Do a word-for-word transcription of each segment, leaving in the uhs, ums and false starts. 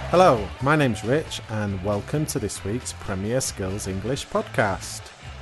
Hello, my name's Rich and welcome to this week's Premier Skills English podcast.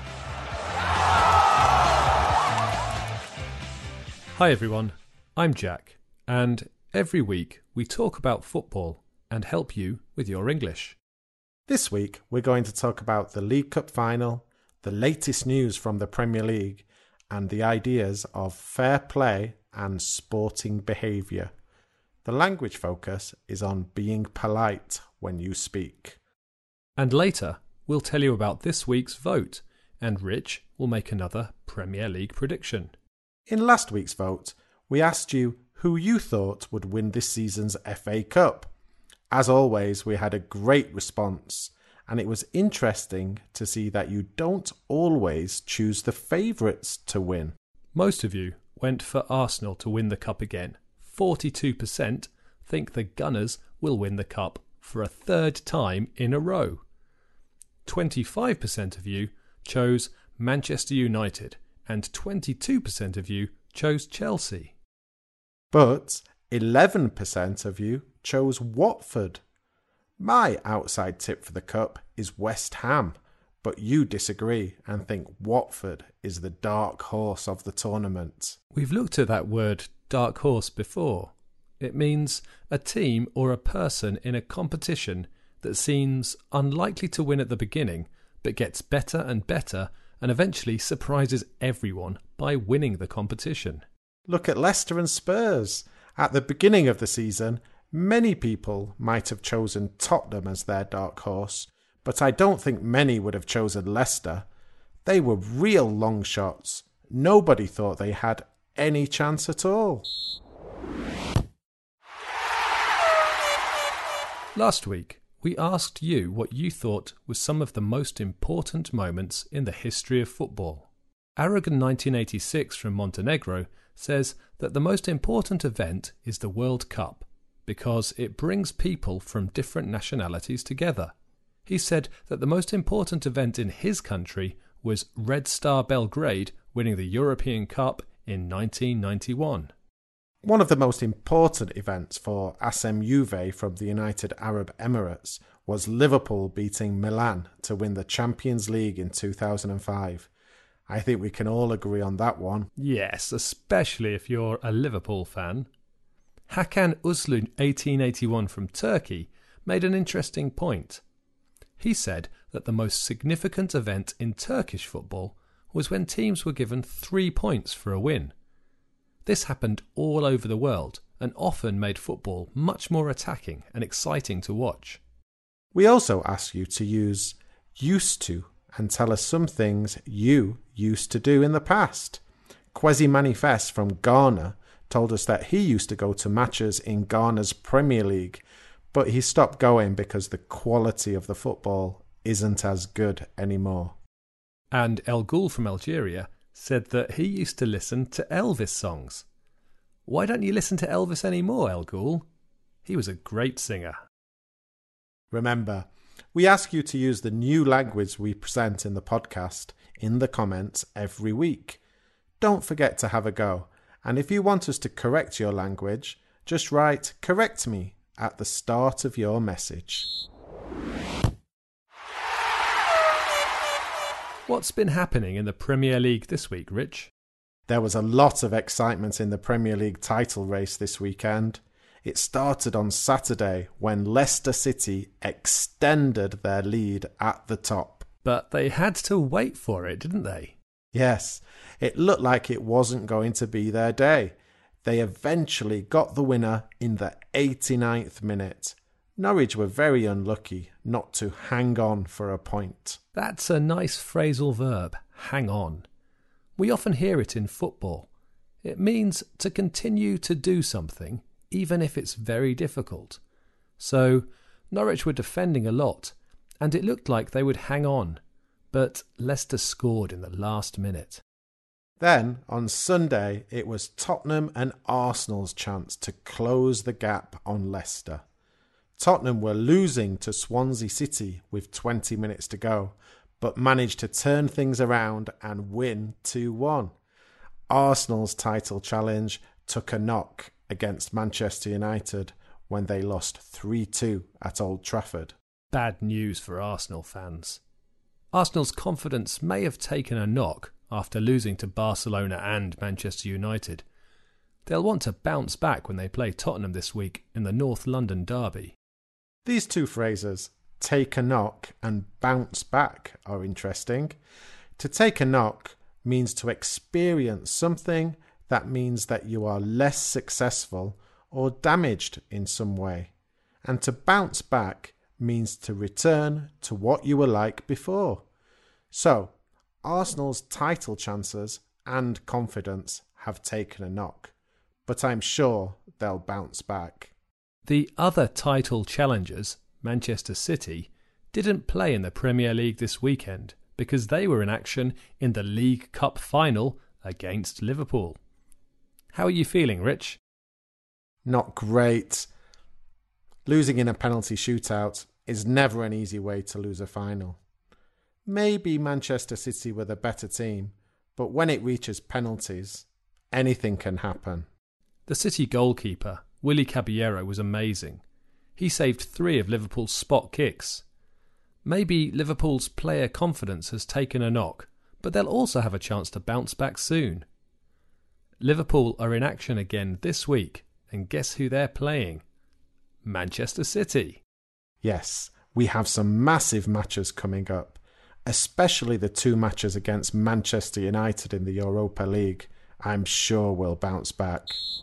Hi everyone, I'm Jack, and every week we talk about football and help you with your English. This week we're going to talk about the League Cup final, the latest news from the Premier League, and the ideas of fair play and sporting behaviour. The language focus is on being polite when you speak. And later, we'll tell you about this week's vote, and Rich will make another Premier League prediction. In last week's vote, we asked you who you thought would win this season's F A Cup. As always, we had a great response, and it was interesting to see that you don't always choose the favourites to win. Most of you went for Arsenal to win the cup again. forty-two percent think the Gunners will win the cup for a third time in a row. twenty-five percent of you chose Manchester United and twenty-two percent of you chose Chelsea. But eleven percent of you chose Watford. My outside tip for the cup is West Ham, but you disagree and think Watford is the dark horse of the tournament. We've looked at that word dark horse before. It means a team or a person in a competition that seems unlikely to win at the beginning, but gets better and better and eventually surprises everyone by winning the competition. Look at Leicester and Spurs. At the beginning of the season, many people might have chosen Tottenham as their dark horse, but I don't think many would have chosen Leicester. They were real long shots. Nobody thought they had any chance at all. Last week, we asked you what you thought was some of the most important moments in the history of football. Aragon nineteen eighty-six from Montenegro says that the most important event is the World Cup because it brings people from different nationalities together. He said that the most important event in his country was Red Star Belgrade winning the European Cup in nineteen ninety-one. One of the most important events for A S M Juve from the United Arab Emirates was Liverpool beating Milan to win the Champions League in two thousand five. I think we can all agree on that one. Yes, especially if you're a Liverpool fan. Hakan Uslu, eighteen eighty-one from Turkey, made an interesting point. He said that the most significant event in Turkish football was when teams were given three points for a win. This happened all over the world and often made football much more attacking and exciting to watch. We also ask you to use used to and tell us some things you used to do in the past. Kwesi Manifest from Ghana told us that he used to go to matches in Ghana's Premier League, but he stopped going because the quality of the football isn't as good anymore. And El Ghul from Algeria said that he used to listen to Elvis songs. Why don't you listen to Elvis anymore, El Ghul? He was a great singer. Remember, we ask you to use the new language we present in the podcast in the comments every week. Don't forget to have a go. And if you want us to correct your language, just write "correct me" at the start of your message. What's been happening in the Premier League this week, Rich? There was a lot of excitement in the Premier League title race this weekend. It started on Saturday when Leicester City extended their lead at the top. But they had to wait for it, didn't they? Yes, it looked like it wasn't going to be their day. They eventually got the winner in the eighty-ninth minute. Norwich were very unlucky not to hang on for a point. That's a nice phrasal verb, hang on. We often hear it in football. It means to continue to do something, even if it's very difficult. So, Norwich were defending a lot, and it looked like they would hang on. But Leicester scored in the last minute. Then, on Sunday, it was Tottenham and Arsenal's chance to close the gap on Leicester. Tottenham were losing to Swansea City with twenty minutes to go, but managed to turn things around and win two one. Arsenal's title challenge took a knock against Manchester United, when they lost three two at Old Trafford. Bad news for Arsenal fans. Arsenal's confidence may have taken a knock after losing to Barcelona and Manchester United. They'll want to bounce back when they play Tottenham this week in the North London derby. These two phrases, take a knock and bounce back, are interesting. To take a knock means to experience something that means that you are less successful or damaged in some way. And to bounce back means to return to what you were like before. So, Arsenal's title chances and confidence have taken a knock, but I'm sure they'll bounce back. The other title challengers, Manchester City, didn't play in the Premier League this weekend because they were in action in the League Cup final against Liverpool. How are you feeling, Rich? Not great. Losing in a penalty shootout is never an easy way to lose a final. Maybe Manchester City were the better team, but when it reaches penalties, anything can happen. The City goalkeeper, Willy Caballero, was amazing. He saved three of Liverpool's spot kicks. Maybe Liverpool's player confidence has taken a knock, but they'll also have a chance to bounce back soon. Liverpool are in action again this week, and guess who they're playing? Manchester City. Yes, we have some massive matches coming up, especially the two matches against Manchester United in the Europa League. I'm sure we'll bounce back.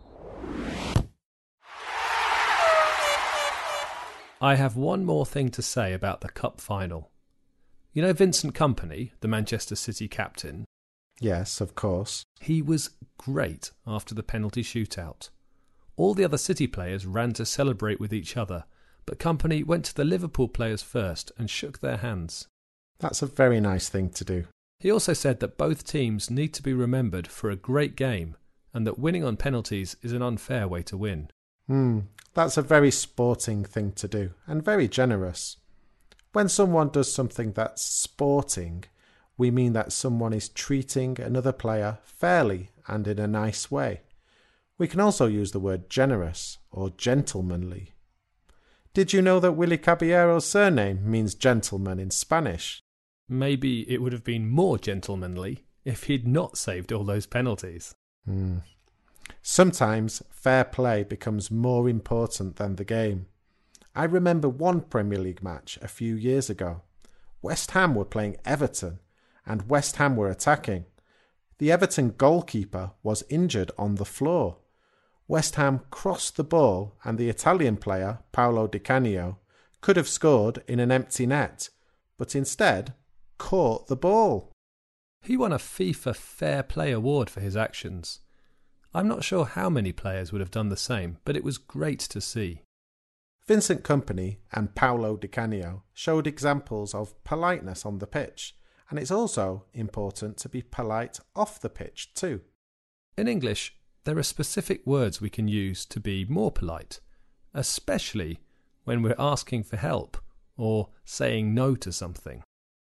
I have one more thing to say about the cup final. You know Vincent Kompany, the Manchester City captain? Yes, of course. He was great after the penalty shootout. All the other City players ran to celebrate with each other, but Kompany went to the Liverpool players first and shook their hands. That's a very nice thing to do. He also said that both teams need to be remembered for a great game and that winning on penalties is an unfair way to win. Hmm, that's a very sporting thing to do and very generous. When someone does something that's sporting, we mean that someone is treating another player fairly and in a nice way. We can also use the word generous or gentlemanly. Did you know that Willy Caballero's surname means gentleman in Spanish? Maybe it would have been more gentlemanly if he'd not saved all those penalties. Hmm. Sometimes fair play becomes more important than the game. I remember one Premier League match a few years ago. West Ham were playing Everton and West Ham were attacking. The Everton goalkeeper was injured on the floor. West Ham crossed the ball and the Italian player, Paolo Di Canio, could have scored in an empty net, but instead caught the ball. He won a FIFA Fair Play award for his actions. I'm not sure how many players would have done the same, but it was great to see. Vincent Kompany and Paolo Di Canio showed examples of politeness on the pitch, and it's also important to be polite off the pitch too. In English, there are specific words we can use to be more polite, especially when we're asking for help or saying no to something.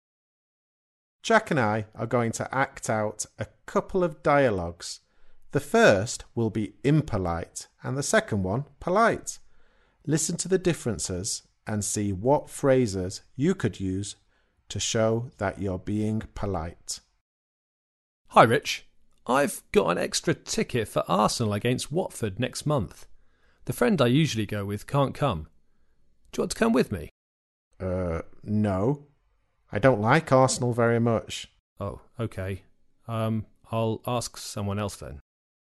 Jack and I are going to act out a couple of dialogues. The first will be impolite and the second one polite. Listen to the differences and see what phrases you could use to show that you're being polite. Hi Rich, I've got an extra ticket for Arsenal against Watford next month. The friend I usually go with can't come. Do you want to come with me? Uh, no. I don't like Arsenal very much. Oh, okay. Um, I'll ask someone else then.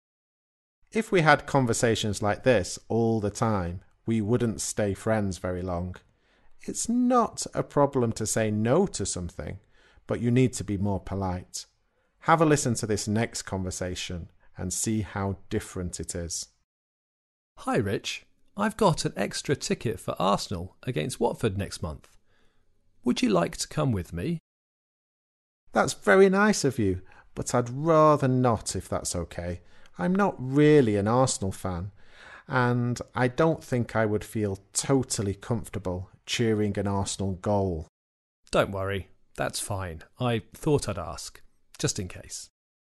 If we had conversations like this all the time, we wouldn't stay friends very long. It's not a problem to say no to something, but you need to be more polite. Have a listen to this next conversation and see how different it is. Hi Rich, I've got an extra ticket for Arsenal against Watford next month. Would you like to come with me? That's very nice of you, but I'd rather not if that's okay. I'm not really an Arsenal fan, and I don't think I would feel totally comfortable cheering an Arsenal goal. Don't worry, that's fine. I thought I'd ask, just in case.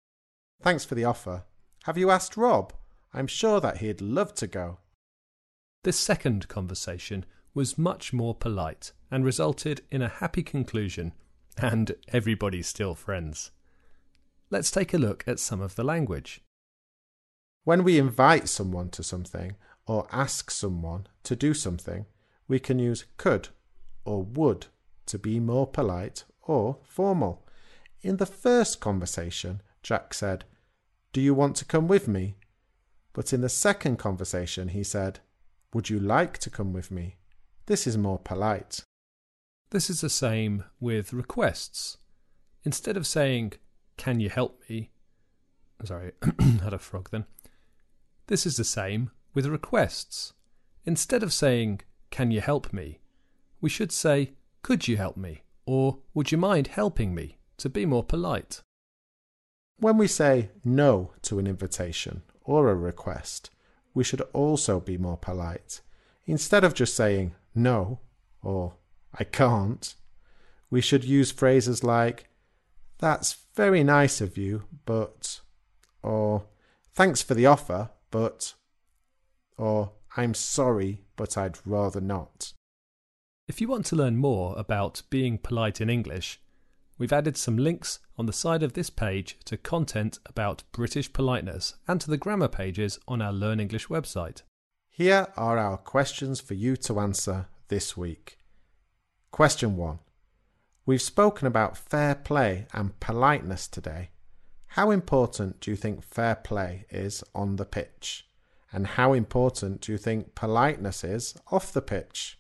Thanks for the offer. Have you asked Rob? I'm sure that he'd love to go. This second conversation was much more polite and resulted in a happy conclusion, and everybody's still friends. Let's take a look at some of the language. When we invite someone to something or ask someone to do something, we can use could or would to be more polite or formal. In the first conversation, Jack said, "Do you want to come with me?" But in the second conversation, he said, "Would you like to come with me?" This is more polite. This is the same with requests. Instead of saying, "Can you help me?" Sorry, had a frog then. This is the same with requests. Instead of saying, "Can you help me?" we should say, "Could you help me?" or "Would you mind helping me?" to be more polite. When we say no to an invitation or a request, we should also be more polite. Instead of just saying no or "I can't," we should use phrases like, "That's very nice of you, but," or "Thanks for the offer, but," or "I'm sorry, but I'd rather not." If you want to learn more about being polite in English, we've added some links on the side of this page to content about British politeness and to the grammar pages on our Learn English website. Here are our questions for you to answer this week. Question one. We've spoken about fair play and politeness today. How important do you think fair play is on the pitch? And how important do you think politeness is off the pitch?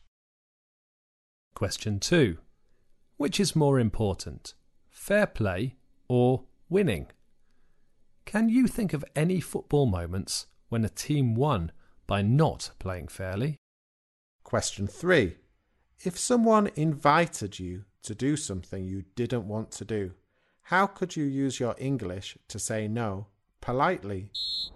Question two. Which is more important, fair play or winning? Can you think of any football moments when a team won by not playing fairly? Question three. If someone invited you to do something you didn't want to do, how could you use your English to say no politely?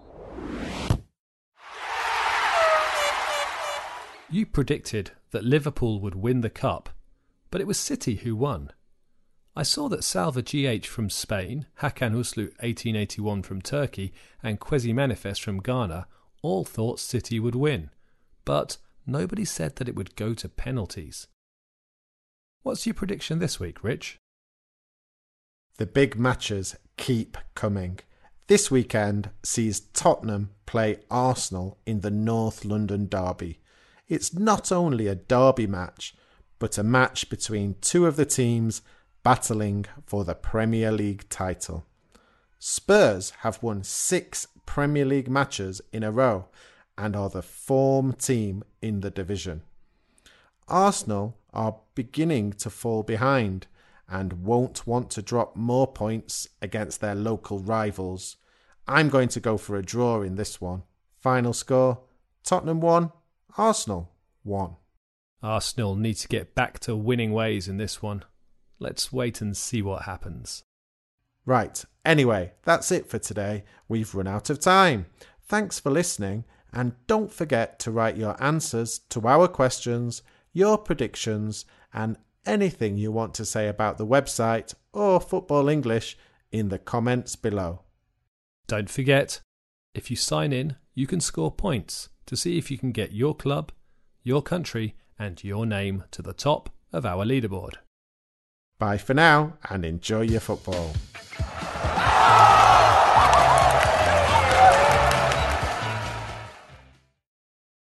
You predicted that Liverpool would win the cup, but it was City who won. I saw that Salva G H from Spain, Hakan Uslu eighteen eighty-one from Turkey, and Kwesi Manifest from Ghana all thought City would win, but nobody said that it would go to penalties. What's your prediction this week, Rich? The big matches keep coming. This weekend sees Tottenham play Arsenal in the North London derby. It's not only a derby match, but a match between two of the teams battling for the Premier League title. Spurs have won six Premier League matches in a row and are the form team in the division. Arsenal are beginning to fall behind and won't want to drop more points against their local rivals. I'm going to go for a draw in this one. Final score, Tottenham one, Arsenal one. Arsenal need to get back to winning ways in this one. Let's wait and see what happens. Right, anyway, that's it for today. We've run out of time. Thanks for listening, and don't forget to write your answers to our questions, your predictions, and anything you want to say about the website or Football English in the comments below. Don't forget, if you sign in, you can score points to see if you can get your club, your country, and your name to the top of our leaderboard. Bye for now and enjoy your football.